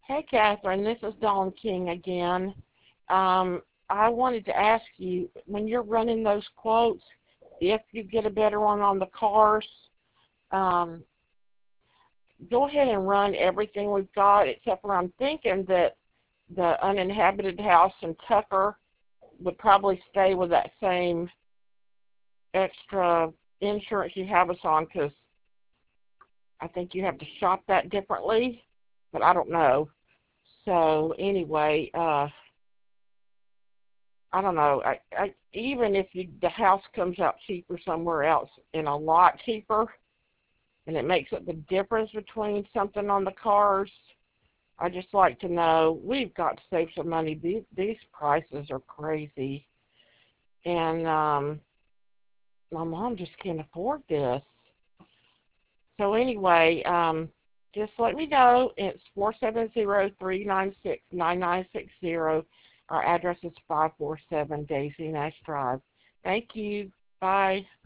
Hey, Catherine, this is Dawn King again. I wanted to ask you, when you're running those quotes, if you get a better one on the cars, um, go ahead and run everything we've got, except for I'm thinking that the uninhabited house in Tucker would probably stay with that same extra insurance you have us on, because I think you have to shop that differently, but I don't know. So anyway, I don't know. Even if the house comes out cheaper somewhere else and a lot cheaper, and it makes up the difference between something on the cars, I just like to know we've got to save some money. These prices are crazy, and my mom just can't afford this. So anyway, just let me know. It's 470-396-9960. Our address is 547 Daisy Nash Drive. Thank you. Bye.